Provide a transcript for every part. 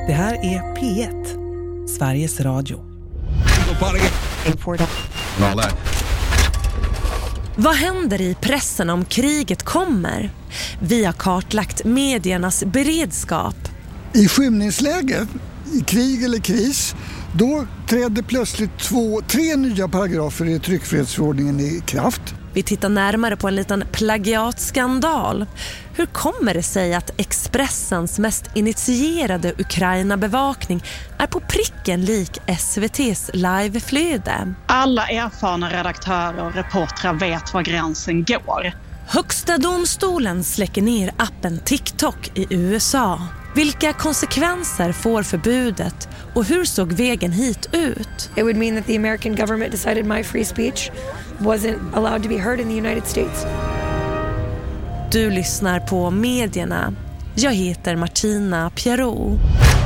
Det här är P1, Sveriges Radio. Vad händer i pressen om kriget kommer? Vi har kartlagt mediernas beredskap. I skymningsläge, i krig eller kris, då trädde plötsligt 3 nya paragrafer i tryckfrihetsförordningen i kraft. Vi tittar närmare på en liten plagiatskandal. Hur kommer det sig att Expressens mest initierade Ukraina-bevakning är på pricken lik SVT:s liveflöde? Alla erfarna redaktörer och reportrar vet var gränsen går. Högsta domstolen släcker ner appen TikTok i USA. Vilka konsekvenser får förbudet och hur såg vägen hit ut? It would mean that the American government decided my free speech wasn't allowed to be heard in the United States. Du lyssnar på Medierna. Jag heter Martina Pierrot.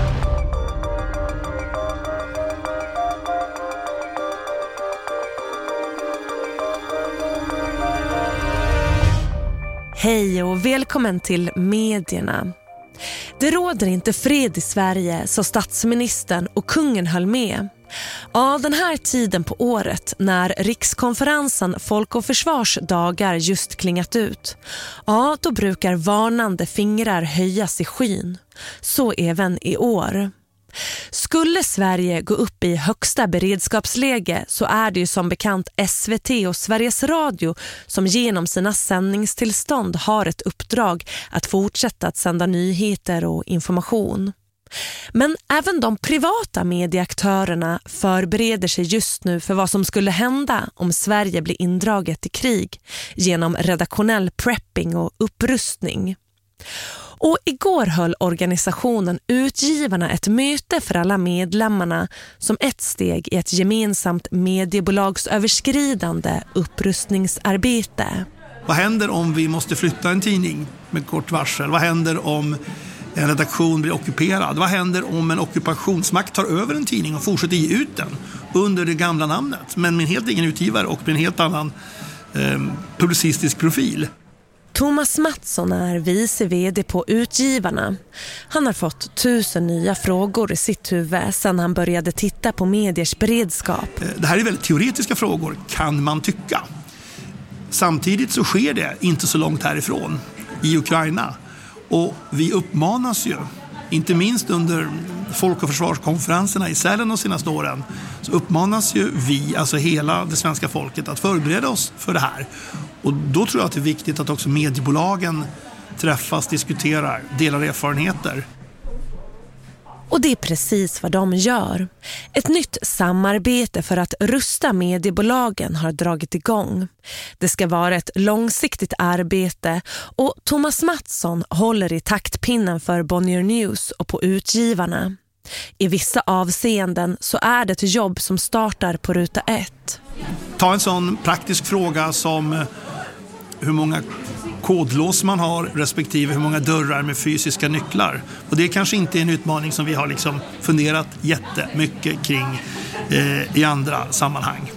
Hej och välkommen till Medierna. Det råder inte fred i Sverige, så statsministern och kungen höll med. Ja, den här tiden på året när rikskonferensen Folk- och försvarsdagar just klingat ut, ja, då brukar varnande fingrar höjas i skyn. Så även i år. Skulle Sverige gå upp i högsta beredskapsläge så är det ju som bekant SVT och Sveriges Radio som genom sina sändningstillstånd har ett uppdrag att fortsätta att sända nyheter och information. Men även de privata medieaktörerna förbereder sig just nu för vad som skulle hända om Sverige blir indraget i krig genom redaktionell prepping och upprustning. Och igår höll organisationen Utgivarna ett möte för alla medlemmarna som ett steg i ett gemensamt mediebolagsöverskridande upprustningsarbete. Vad händer om vi måste flytta en tidning med kort varsel? Vad händer om en redaktion blir ockuperad? Vad händer om en ockupationsmakt tar över en tidning och fortsätter ge ut den under det gamla namnet, men med en helt egen utgivare och med en helt annan publicistisk profil? Thomas Mattsson är vice vd på Utgivarna. Han har fått 1000 nya frågor i sitt huvud sedan han började titta på mediers beredskap. Det här är väldigt teoretiska frågor, kan man tycka. Samtidigt så sker det inte så långt härifrån, i Ukraina. Och vi uppmanas ju, inte minst under folk- och försvarskonferenserna i Sälen de senaste åren, så uppmanas ju vi, alltså hela det svenska folket, att förbereda oss för det här. Och då tror jag att det är viktigt att också mediebolagen träffas, diskuterar, delar erfarenheter. Och det är precis vad de gör. Ett nytt samarbete för att rusta mediebolagen har dragit igång. Det ska vara ett långsiktigt arbete och Thomas Mattsson håller i taktpinnen för Bonnier News och på Utgivarna. I vissa avseenden så är det ett jobb som startar på ruta 1. Ta en sån praktisk fråga som hur många kodlås man har respektive hur många dörrar med fysiska nycklar. Och det kanske inte är en utmaning som vi har liksom funderat jättemycket kring i andra sammanhang.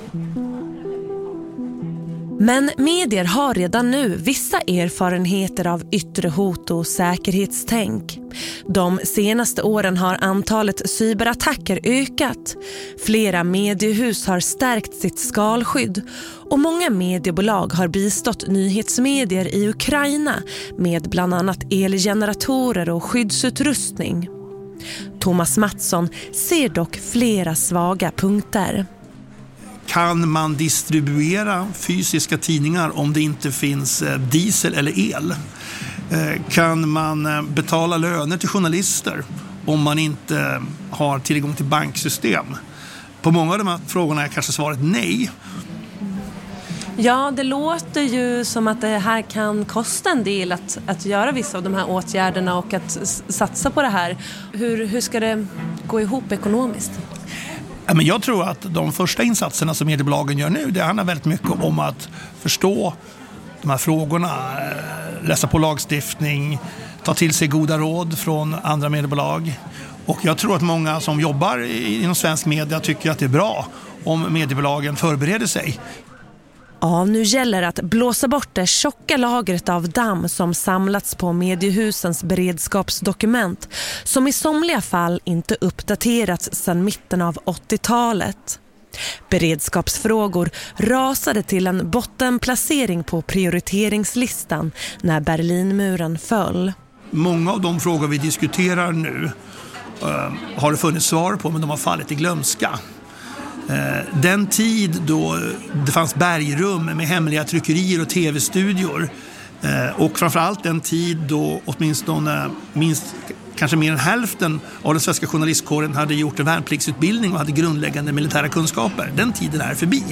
Men medier har redan nu vissa erfarenheter av yttre hot och säkerhetstänk. De senaste åren har antalet cyberattacker ökat. Flera mediehus har stärkt sitt skalskydd och många mediebolag har bistått nyhetsmedier i Ukraina med bland annat elgeneratorer och skyddsutrustning. Thomas Mattsson ser dock flera svaga punkter. Kan man distribuera fysiska tidningar om det inte finns diesel eller el? Kan man betala löner till journalister om man inte har tillgång till banksystem? På många av de här frågorna är kanske svaret nej. Ja, det låter ju som att det här kan kosta en del att göra vissa av de här åtgärderna och att satsa på det här. Hur ska det gå ihop ekonomiskt? Men jag tror att de första insatserna som mediebolagen gör nu, det handlar väldigt mycket om att förstå de här frågorna, läsa på lagstiftning, ta till sig goda råd från andra mediebolag. Och jag tror att många som jobbar inom svensk media tycker att det är bra om mediebolagen förbereder sig. Ja, nu gäller att blåsa bort det tjocka lagret av damm som samlats på mediehusens beredskapsdokument som i somliga fall inte uppdaterats sedan mitten av 80-talet. Beredskapsfrågor rasade till en bottenplacering på prioriteringslistan när Berlinmuren föll. Många av de frågor vi diskuterar nu har det funnits svar på, men de har fallit i glömska. Den tid då det fanns bergrum med hemliga tryckerier och tv-studior och framförallt den tid då åtminstone kanske mer än hälften av den svenska journalistkåren hade gjort en värnpliktsutbildning och hade grundläggande militära kunskaper. Den tiden är förbi.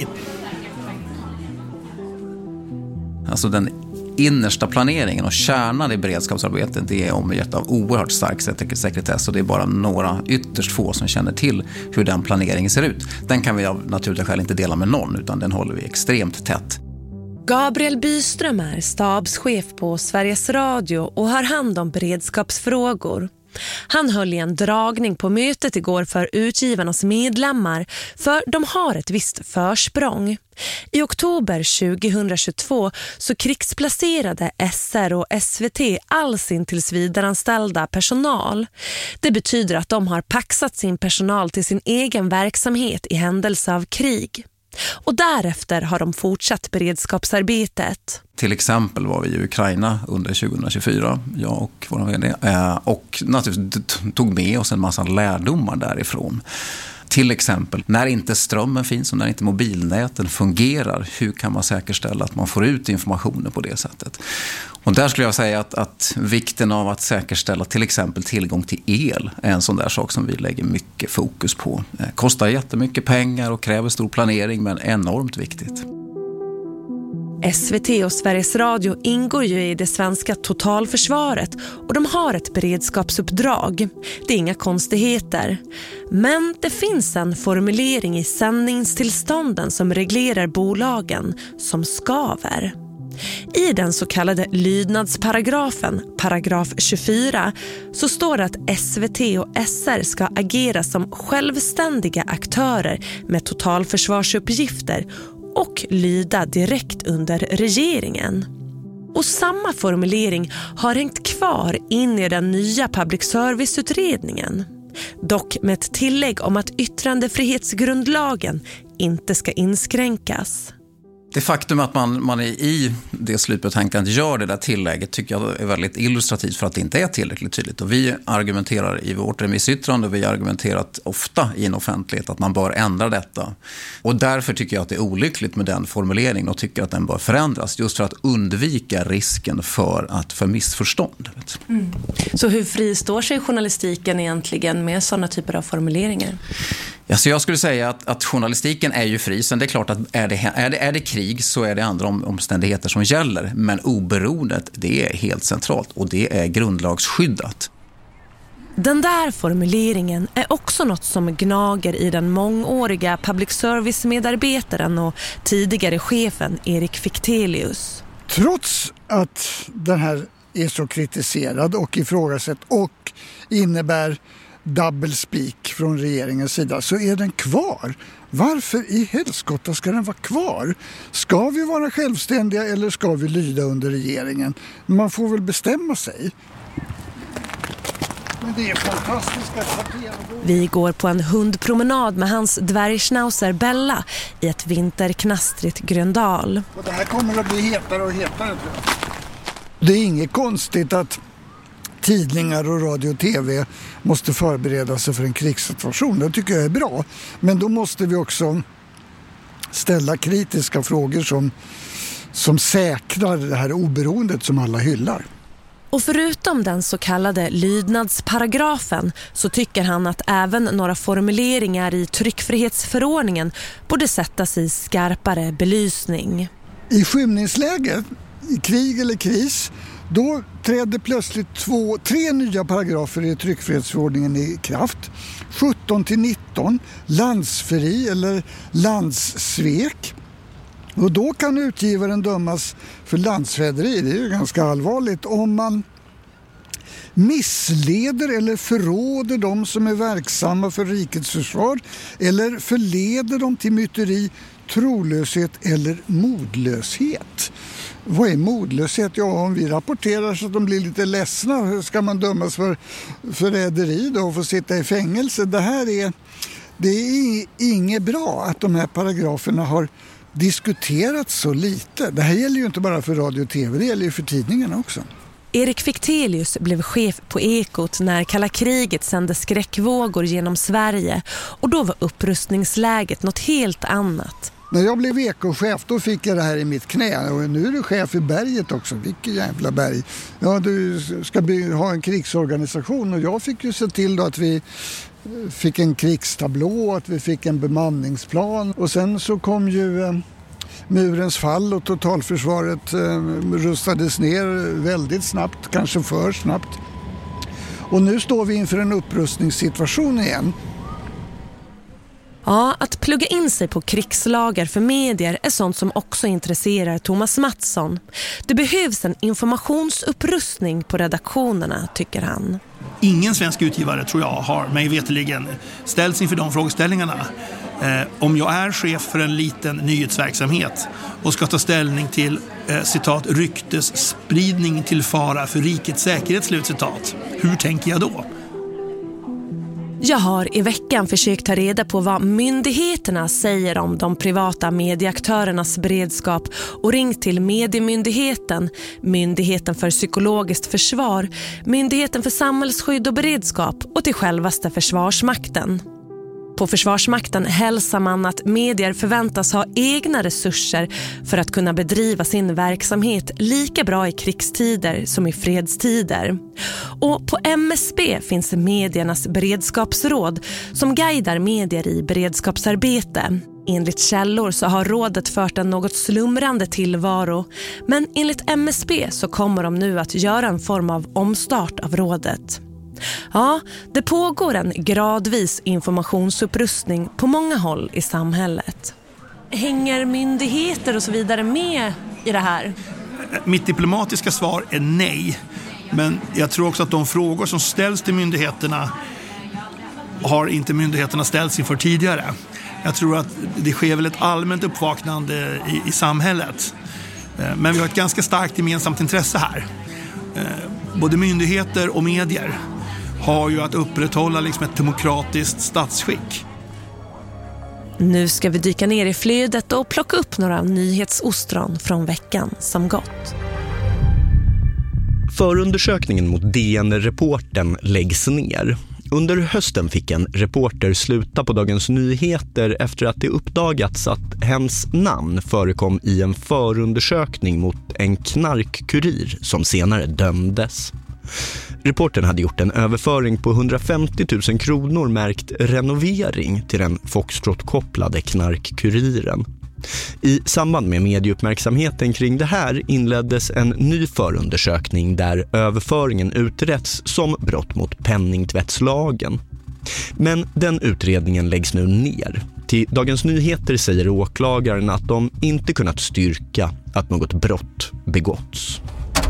Alltså den innersta planeringen och kärnan i beredskapsarbetet, det är omgett av oerhört stark sekretess, och det är bara några ytterst få som känner till hur den planeringen ser ut. Den kan vi av naturliga skäl inte dela med någon, utan den håller vi extremt tätt. Gabriel Byström är stabschef på Sveriges Radio och har hand om beredskapsfrågor. Han höll i en dragning på mötet igår för utgivarnas medlemmar, för de har ett visst försprång. I oktober 2022 så krigsplacerade SR och SVT all sin tillsvidareanställda personal. Det betyder att de har paxat sin personal till sin egen verksamhet i händelse av krig. Och därefter har de fortsatt beredskapsarbetet. Till exempel var vi i Ukraina under 2024, jag och vår vd, och naturligtvis tog med oss en massa lärdomar därifrån. Till exempel, när inte strömmen finns och när inte mobilnäten fungerar, hur kan man säkerställa att man får ut informationen på det sättet? Och där skulle jag säga att vikten av att säkerställa till exempel tillgång till el är en sån där sak som vi lägger mycket fokus på. Kostar jättemycket pengar och kräver stor planering, men enormt viktigt. SVT och Sveriges Radio ingår ju i det svenska totalförsvaret och de har ett beredskapsuppdrag. Det är inga konstigheter. Men det finns en formulering i sändningstillstånden som reglerar bolagen som skaver. I den så kallade lydnadsparagrafen, paragraf 24, så står det att SVT och SR ska agera som självständiga aktörer med totalförsvarsuppgifter och lyda direkt under regeringen. Och samma formulering har hängt kvar in i den nya public service-utredningen. Dock med ett tillägg om att yttrandefrihetsgrundlagen inte ska inskränkas. Det faktum att man i det slutbetänkandet gör det där tillägget tycker jag är väldigt illustrativt för att det inte är tillräckligt tydligt. Och vi argumenterar i vårt remissyttrande och vi har argumenterat ofta i en offentlighet att man bör ändra detta. Och därför tycker jag att det är olyckligt med den formuleringen och tycker att den bör förändras just för att undvika risken för missförstånd. Mm. Så hur fristår sig journalistiken egentligen med sådana typer av formuleringar? Ja, så jag skulle säga att journalistiken är ju fri. Sen det är klart att är det krig så är det andra omständigheter som gäller. Men oberoendet, det är helt centralt och det är grundlagsskyddat. Den där formuleringen är också något som gnager i den mångåriga public service-medarbetaren och tidigare chefen Erik Fichtelius. Trots att den här är så kritiserad och ifrågasatt och innebär double speak från regeringens sida, så är den kvar. Varför i helskotta ska den vara kvar? Ska vi vara självständiga eller ska vi lyda under regeringen? Man får väl bestämma sig. Men det är fantastiska kvarter. Vi går på en hundpromenad med hans dvärgschnauzer Bella i ett vinterknastrigt Gröndal. Och det här kommer att bli hetare och hetare. Det är inget konstigt att tidningar och radio och tv måste förbereda sig för en krigssituation. Det tycker jag är bra. Men då måste vi också ställa kritiska frågor som säkrar det här oberoendet som alla hyllar. Och förutom den så kallade lydnadsparagrafen så tycker han att även några formuleringar i tryckfrihetsförordningen borde sättas i skarpare belysning. I skymningsläge, i krig eller kris, då trädde plötsligt 3 nya paragrafer i tryckfrihetsförordningen i kraft. 17-19, landsförräderi eller landssvek. Och då kan utgivaren dömas för landsförräderi, det är ju ganska allvarligt, om man missleder eller förråder de som är verksamma för rikets försvar eller förleder dem till myteri trolöshet eller modlöshet. Vad är modlöshet? Ja, om vi rapporterar så att de blir lite ledsna ska man dömas för förräderi då och få sitta i fängelse. Det är inget bra att de här paragraferna har diskuterats så lite. Det här gäller ju inte bara för radio och tv, det gäller ju för tidningarna också. Erik Fichtelius blev chef på Ekot när kalla kriget sände skräckvågor genom Sverige och då var upprustningsläget något helt annat. När jag blev Eko-chef då fick jag det här i mitt knä och nu är du chef i berget också. Vilket jävla berg. Ja, du ska ha en krigsorganisation och jag fick ju se till då att vi fick en krigstablå, att vi fick en bemanningsplan och sen så kom ju murens fall och totalförsvaret rustades ner väldigt snabbt, kanske för snabbt. Och nu står vi inför en upprustningssituation igen. Ja, att plugga in sig på krigslagar för medier är sånt som också intresserar Thomas Mattsson. Det behövs en informationsupprustning på redaktionerna, tycker han. Ingen svensk utgivare tror jag har mig veterligen ställts inför de frågeställningarna. Om jag är chef för en liten nyhetsverksamhet och ska ta ställning till citat ryktesspridning till fara för rikets säkerhet, slutcitat. Hur tänker jag då? Jag har i veckan försökt ta reda på vad myndigheterna säger om de privata medieaktörernas beredskap och ringt till Mediemyndigheten, Myndigheten för psykologiskt försvar, Myndigheten för samhällsskydd och beredskap och till självaste Försvarsmakten. På Försvarsmakten hälsar man att medier förväntas ha egna resurser för att kunna bedriva sin verksamhet lika bra i krigstider som i fredstider. Och på MSB finns mediernas beredskapsråd som guidar medier i beredskapsarbete. Enligt källor så har rådet fört en något slumrande tillvaro, men enligt MSB så kommer de nu att göra en form av omstart av rådet. Ja, det pågår en gradvis informationsupprustning på många håll i samhället. Hänger myndigheter och så vidare med i det här? Mitt diplomatiska svar är nej. Men jag tror också att de frågor som ställs till myndigheterna har inte myndigheterna ställts inför tidigare. Jag tror att det sker väl ett allmänt uppvaknande i samhället. Men vi har ett ganska starkt gemensamt intresse här. Både myndigheter och medier har ju att upprätthålla liksom ett demokratiskt statsskick. Nu ska vi dyka ner i flödet och plocka upp några nyhetsostron från veckan som gått. Förundersökningen mot DN-reportern läggs ner. Under hösten fick en reporter sluta på Dagens Nyheter efter att det uppdagats att hens namn förekom i en förundersökning mot en knarkkurir som senare dömdes. Reportern hade gjort en överföring på 150 000 kronor märkt renovering till den Foxtrot-kopplade knarkkuriren. I samband med medieuppmärksamheten kring det här inleddes en ny förundersökning där överföringen utretts som brott mot penningtvättslagen. Men den utredningen läggs nu ner. Till Dagens Nyheter säger åklagaren att de inte kunnat styrka att något brott begåtts.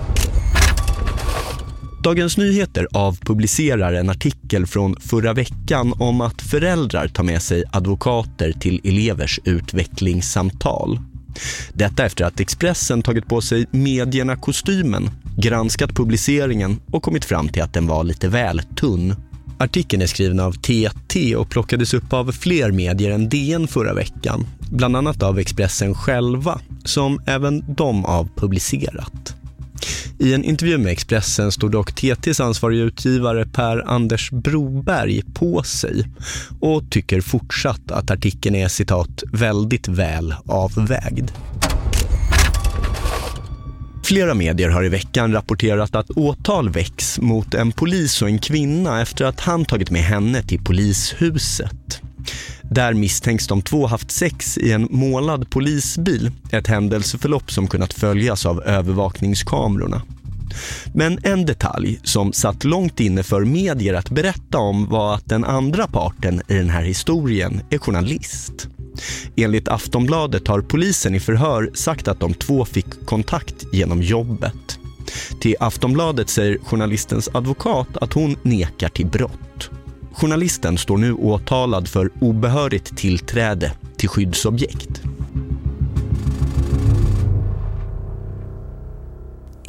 Dagens Nyheter avpublicerar en artikel från förra veckan om att föräldrar tar med sig advokater till elevers utvecklingssamtal. Detta efter att Expressen tagit på sig medierna-kostymen, granskat publiceringen och kommit fram till att den var lite väl tunn. Artikeln är skriven av TT och plockades upp av fler medier än DN förra veckan, bland annat av Expressen själva, som även de avpublicerat. I en intervju med Expressen stod dock TT:s ansvariga utgivare Per-Anders Broberg på sig och tycker fortsatt att artikeln är citat väldigt väl avvägd. Flera medier har i veckan rapporterat att åtal väcks mot en polis och en kvinna efter att han tagit med henne till polishuset. Där misstänks de två haft sex i en målad polisbil, ett händelseförlopp som kunnat följas av övervakningskamerorna. Men en detalj som satt långt inne för medier att berätta om var att den andra parten i den här historien är journalist. Enligt Aftonbladet har polisen i förhör sagt att de två fick kontakt genom jobbet. Till Aftonbladet säger journalistens advokat att hon nekar till brott. Journalisten står nu åtalad för obehörigt tillträde till skyddsobjekt.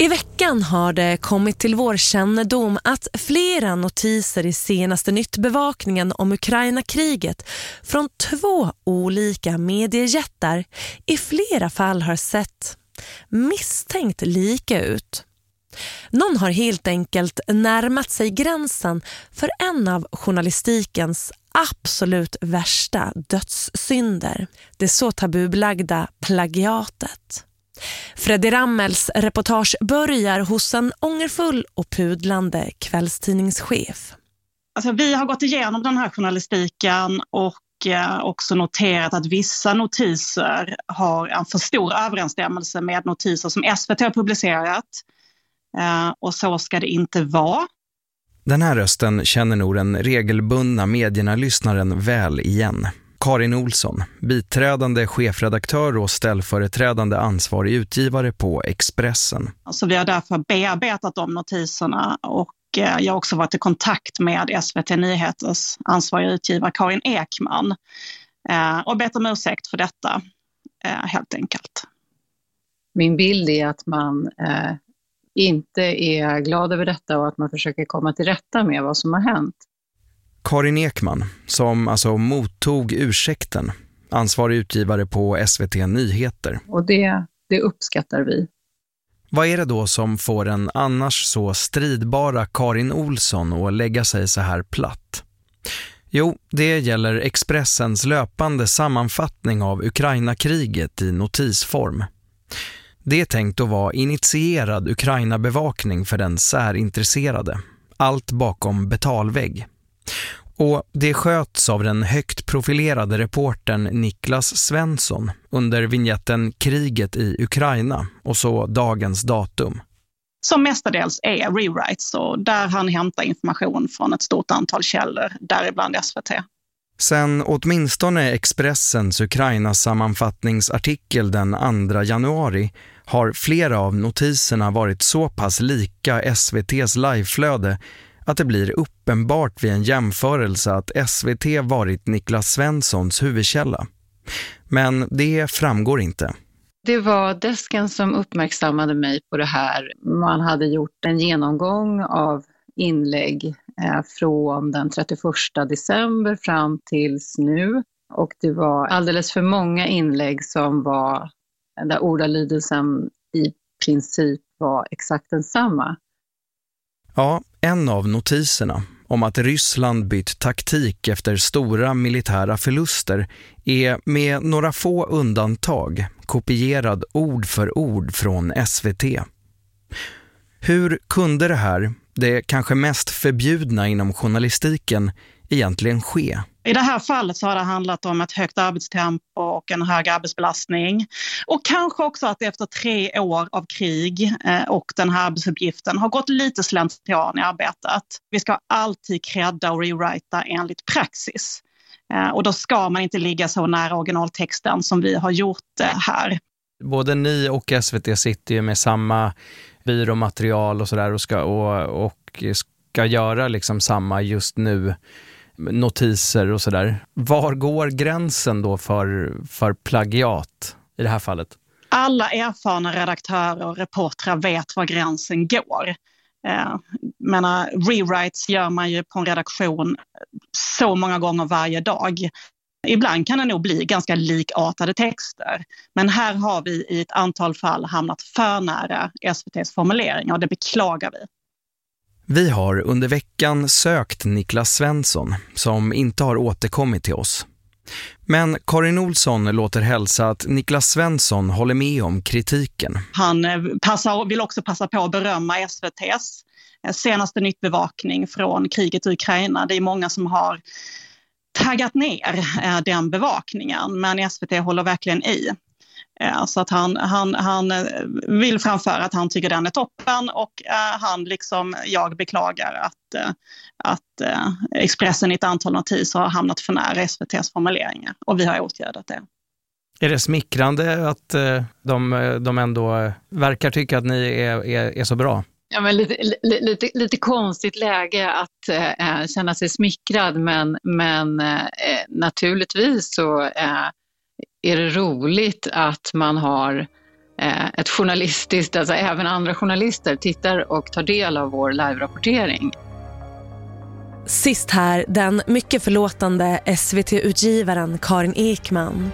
I veckan har det kommit till vår kännedom att flera notiser i senaste nyttbevakningen om Ukraina-kriget från 2 olika mediejättar i flera fall har sett misstänkt lika ut. Någon har helt enkelt närmat sig gränsen för en av journalistikens absolut värsta dödssynder, det så tabubelagda plagiatet. Freddy Rammels reportage börjar hos en ångerfull och pudlande kvällstidningschef. Alltså, vi har gått igenom den här journalistiken och också noterat att vissa notiser har en för stor överensstämmelse med notiser som SVT har publicerat. Och så ska det inte vara. Den här rösten känner nog den regelbundna medierna-lyssnaren väl igen. Karin Olsson, biträdande chefredaktör och ställföreträdande ansvarig utgivare på Expressen. Så vi har därför bearbetat de notiserna och jag har också varit i kontakt med SVT Nyheters ansvariga utgivare Karin Ekman och bett om ursäkt för detta, helt enkelt. Min bild är att man inte är glad över detta och att man försöker komma till rätta med vad som har hänt. Karin Ekman, som alltså mottog ursäkten, ansvarig utgivare på SVT Nyheter. Och det uppskattar vi. Vad är det då som får en annars så stridbara Karin Olsson att lägga sig så här platt? Jo, det gäller Expressens löpande sammanfattning av Ukraina-kriget i notisform. Det är tänkt att vara initierad Ukraina-bevakning för den särintresserade. Allt bakom betalvägg. Och det sköts av den högt profilerade reportern Niklas Svensson under vignetten Kriget i Ukraina och så dagens datum. Som mestadels är rewrites och där han hämtar information från ett stort antal källor, däribland SVT. Sen åtminstone Expressens Ukraina-sammanfattningsartikel den 2 januari har flera av notiserna varit så pass lika SVT:s liveflöde att det blir uppenbart vid en jämförelse att SVT varit Niklas Svenssons huvudkälla. Men det framgår inte. Det var desken som uppmärksammade mig på det här. Man hade gjort en genomgång av inlägg från den 31 december fram tills nu. Och det var alldeles för många inlägg som var där ordalydelsen i princip var exakt densamma. Ja, en av notiserna om att Ryssland bytt taktik efter stora militära förluster är med några få undantag kopierad ord för ord från SVT. Hur kunde det här, det kanske mest förbjudna inom journalistiken, egentligen ske? I det här fallet så har det handlat om ett högt arbetstempo och en hög arbetsbelastning. Och kanske också att efter 3 år av krig och den här arbetsuppgiften har gått lite slentrian i arbetet. Vi ska alltid credda och rewrita enligt praxis. Och då ska man inte ligga så nära originaltexten som vi har gjort här. Både ni och SVT sitter ju med samma byråmaterial och sådär och ska göra liksom samma just nu notiser och sådär. Var går gränsen då för plagiat i det här fallet? Alla erfarna redaktörer och reportrar vet var gränsen går. Rewrites gör man ju på en redaktion så många gånger varje dag. Ibland kan det nog bli ganska likartade texter. Men här har vi i ett antal fall hamnat för nära SVT:s formuleringar och det beklagar vi. Vi har under veckan sökt Niklas Svensson som inte har återkommit till oss. Men Karin Olsson låter hälsa att Niklas Svensson håller med om kritiken. Han vill också passa på att berömma SVT:s senaste nyttbevakning från kriget i Ukraina. Det är många som har taggat ner den bevakningen, men SVT håller verkligen i. Så att han vill framföra att han tycker den är toppen och han liksom jag beklagar att Expressen i ett antal notiser har hamnat för nära SVT:s formuleringar och vi har åtgärdat det. Är det smickrande att de ändå verkar tycka att ni är så bra? Ja, men lite konstigt läge att känna sig smickrad men naturligtvis så är det roligt att man har ett journalistiskt, alltså även andra journalister tittar och tar del av vår live-rapportering. Sist här den mycket förlåtande SVT-utgivaren Karin Ekman.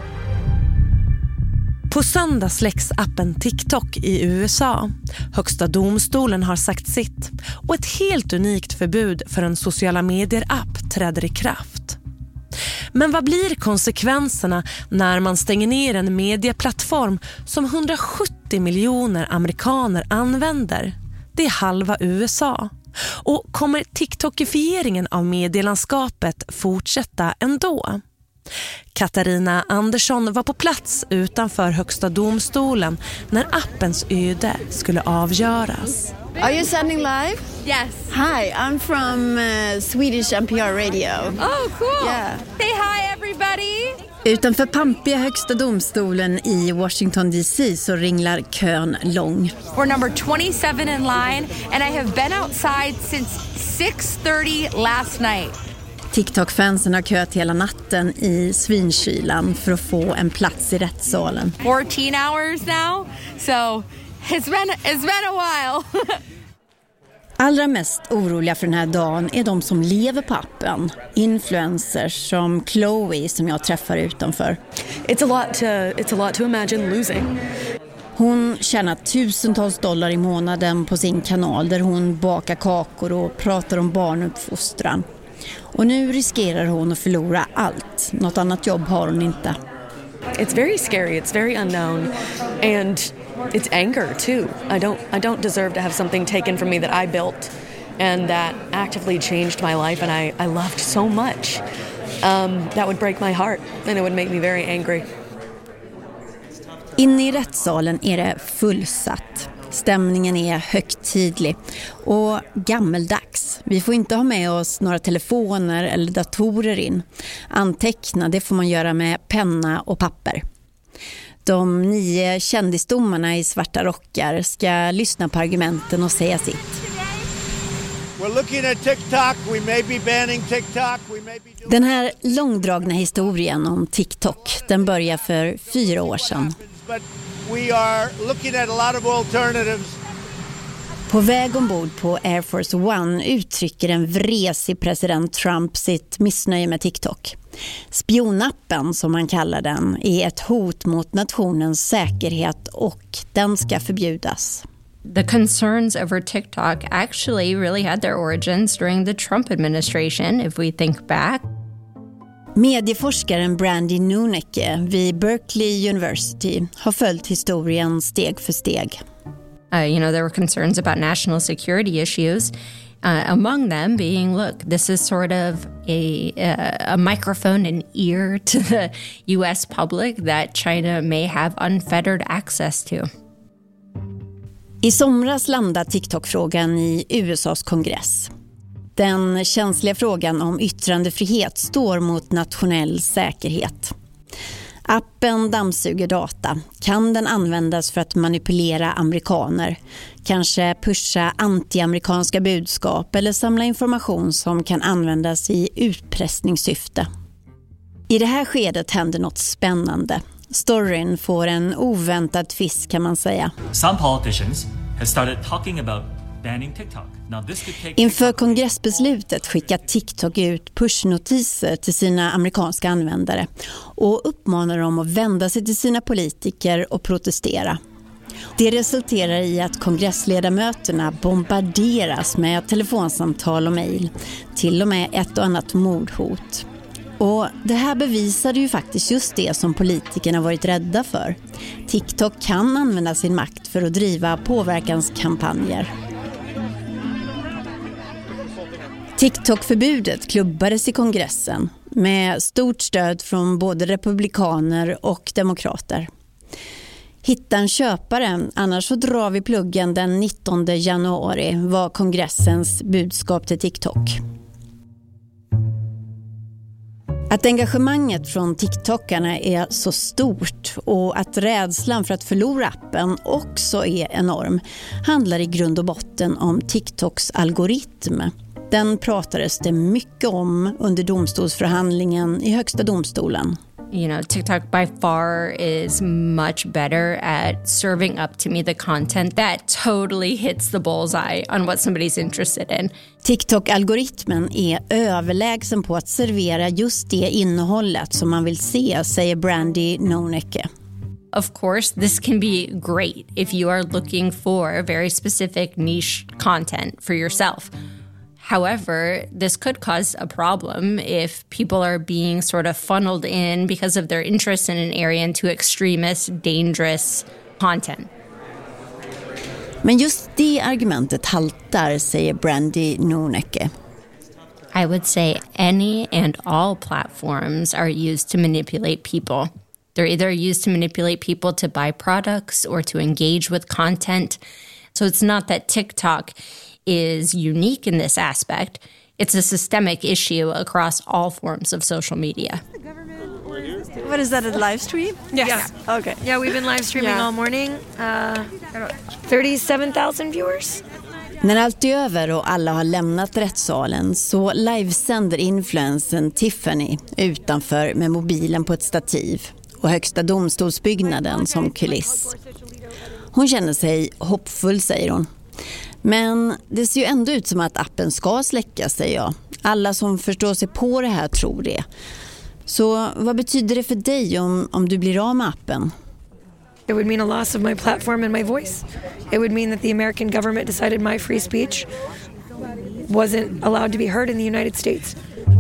På söndag släcks appen TikTok i USA. Högsta domstolen har sagt sitt och ett helt unikt förbud för en sociala medier-app träder i kraft. Men vad blir konsekvenserna när man stänger ner en medieplattform som 170 miljoner amerikaner använder? Det är halva USA. Och kommer TikTokifieringen av medielandskapet fortsätta ändå? Katarina Andersson var på plats utanför Högsta domstolen när appens öde skulle avgöras. Are you sending live? Yes. Hi, I'm from Swedish NPR Radio. Oh, cool. Yeah. Say hi, everybody. Utanför pampiga Högsta domstolen i Washington DC så ringlar kön lång. We're number 27 in line and I have been outside since 6:30 last night. TikTok-fansen har köat hela natten i svinkylan för att få en plats i rättssalen. 14 hours now, so it's been a while. Allra mest oroliga för den här dagen är de som lever på appen. Influencers som Chloe som jag träffar utanför. It's a lot to imagine losing. Hon tjänar tusentals dollar i månaden på sin kanal där hon bakar kakor och pratar om barnuppfostran. Och nu riskerar hon att förlora allt. Något annat jobb har hon inte. It's very scary, it's very unknown, and it's anger too. I don't deserve to have something taken from me that I built and that actively changed my life and I loved so much. That would break my heart and it would make me very angry. Inne i rättssalen är det fullsatt. Stämningen är högtidlig och gammeldags. Vi får inte ha med oss några telefoner eller datorer in. Anteckna, det får man göra med penna och papper. De 9 kändisdomarna i svarta rockar ska lyssna på argumenten och säga sitt. Den här långdragna historien om TikTok, den börjar för 4 år sedan. På väg ombord på Air Force One uttrycker en vresig president Trump sitt missnöje med TikTok. Spionappen, som man kallar den, är ett hot mot nationens säkerhet och den ska förbjudas. The concerns over TikTok actually really had their origins during the Trump administration, if we think back. Medieforskaren Brandy Nunecke vid Berkeley University har följt historien steg för steg. There were concerns about national security issues, among them being, look, this is sort of a microphone and ear to the U.S. public that China may have unfettered access to. I somras landade TikTok-frågan i USAs kongress. Den känsliga frågan om yttrandefrihet står mot nationell säkerhet. Appen dammsuger data. Kan den användas för att manipulera amerikaner? Kanske pusha anti-amerikanska budskap eller samla information som kan användas i utpressningssyfte? I det här skedet händer något spännande. Storyn får en oväntad twist, kan man säga. Some politicians have started talking about banning TikTok. Inför kongressbeslutet skickar TikTok ut pushnotiser till sina amerikanska användare och uppmanar dem att vända sig till sina politiker och protestera. Det resulterar i att kongressledamöterna bombarderas med telefonsamtal och mejl, till och med ett och annat mordhot. Och det här bevisade ju faktiskt just det som politikerna varit rädda för. TikTok kan använda sin makt för att driva påverkanskampanjer. TikTok-förbudet klubbades i kongressen med stort stöd från både republikaner och demokrater. Hitta en köpare, annars så drar vi pluggen den 19 januari, var kongressens budskap till TikTok. Att engagemanget från TikTokarna är så stort och att rädslan för att förlora appen också är enorm handlar i grund och botten om TikToks algoritm. Den pratades det mycket om under domstolsförhandlingen i Högsta domstolen. TikTok by far is much better at serving up to me the content that totally hits the bullseye on what somebody's interested in. TikTok-algoritmen är överlägsen på att servera just det innehållet som man vill se, säger Brandy Noneke. Of course, this can be great if you are looking for very specific niche content for yourself. However, this could cause a problem if people are being sort of funneled in because of their interest in an area into extremist, dangerous content. Men just det argumentet haltar, säger Brandy Noneke. I would say any and all platforms are used to manipulate people. They're either used to manipulate people to buy products or to engage with content. So it's not that TikTok is unique in this aspect. It's a systemic issue across all forms of social media. What is that, a live stream? Yes. Yeah. Okay. Yeah, we've been live streaming all morning. 37,000 viewers. När allt är över och alla har lämnat rättssalen så livesänder influencern Tiffany utanför med mobilen på ett stativ och högsta domstolsbyggnaden som kuliss. Hon känner sig hoppfull, säger hon. Men det ser ju ändå ut som att appen ska släckas, säger jag. Alla som förstår sig på det här tror det. Så vad betyder det för dig om du blir av med appen? It would mean a loss of my platform and my voice. It would mean that the American government decided my free speech wasn't allowed to be heard in the United States.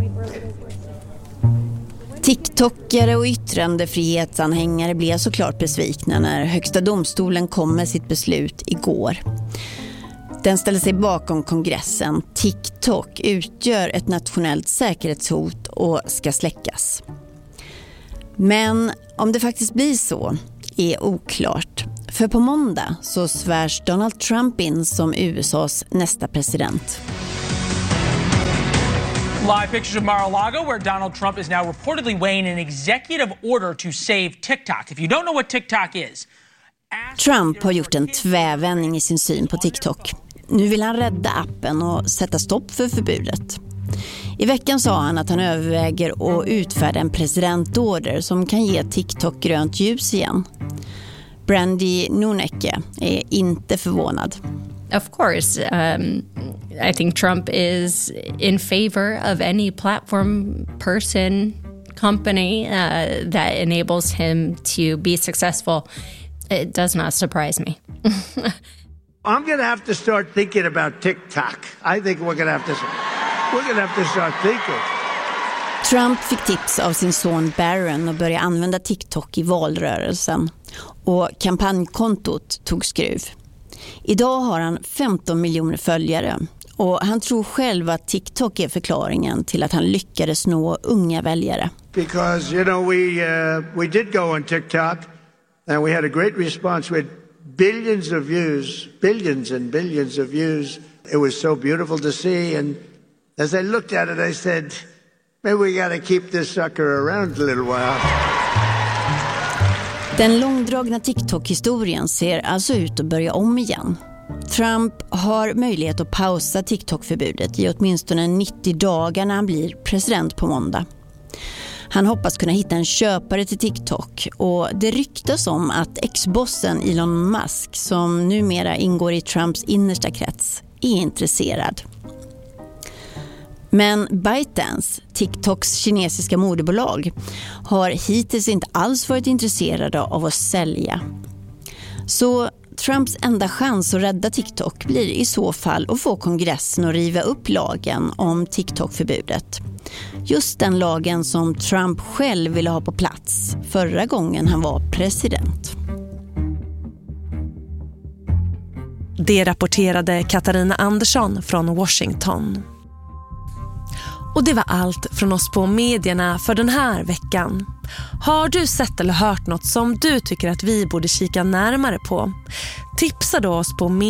TikTokare och yttrandefrihetsanhängare blev såklart besvikna när högsta domstolen kom med sitt beslut igår. Den ställer sig bakom kongressen. TikTok utgör ett nationellt säkerhetshot och ska släckas. Men om det faktiskt blir så är oklart. För på måndag så svärs Donald Trump in som USAs nästa president. Live pictures of Mar-a-Lago where Donald Trump is now reportedly weighing an executive order to save TikTok. If you don't know what TikTok is... Trump har gjort en tvärvändning i sin syn på TikTok. Nu vill han rädda appen och sätta stopp för förbudet. I veckan sa han att han överväger att utfärda en presidentorder som kan ge TikTok grönt ljus igen. Brandy Noneke är inte förvånad. Of course, I think Trump is in favor of any platform, person, company that enables him to be successful. It does not surprise me. I'm going to have to start thinking about TikTok. I think we're going to have to start thinking. Trump fick tips av sin son Barron att börja använda TikTok i valrörelsen. Och kampanjkontot tog skruv. Idag har han 15 miljoner följare. Och han tror själv att TikTok är förklaringen till att han lyckades nå unga väljare. Because, you know, we did go on TikTok and we had a great response with billions of views, billions and billions of views. It was so beautiful to see, and as I looked at it I said, maybe we got to keep this sucker around a little while. Den långdragna TikTok-historien ser alltså ut att börja om igen. Trump har möjlighet att pausa TikTok-förbudet i åtminstone 90 dagar när han blir president på måndag. Han hoppas kunna hitta en köpare till TikTok och det ryktas om att ex-bossen Elon Musk, som numera ingår i Trumps innersta krets, är intresserad. Men ByteDance, TikToks kinesiska moderbolag, har hittills inte alls varit intresserade av att sälja. Så Trumps enda chans att rädda TikTok blir i så fall att få kongressen att riva upp lagen om TikTok-förbudet. Just den lagen som Trump själv ville ha på plats förra gången han var president. Det rapporterade Katarina Andersson från Washington. Och det var allt från oss på medierna för den här veckan. Har du sett eller hört något som du tycker att vi borde kika närmare på? Tipsa då oss på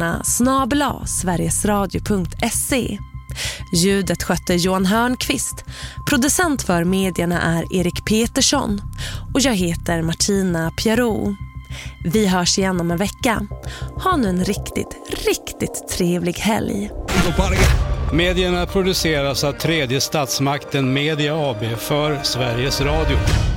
medierna@sverigesradio.se. Ljudet skötte Johan Hörnqvist. Producent för medierna är Erik Petersson. Och jag heter Martina Pierrot. Vi hörs igen om en vecka. Ha nu en riktigt trevlig helg. Medierna produceras av tredje statsmakten Media AB för Sveriges Radio.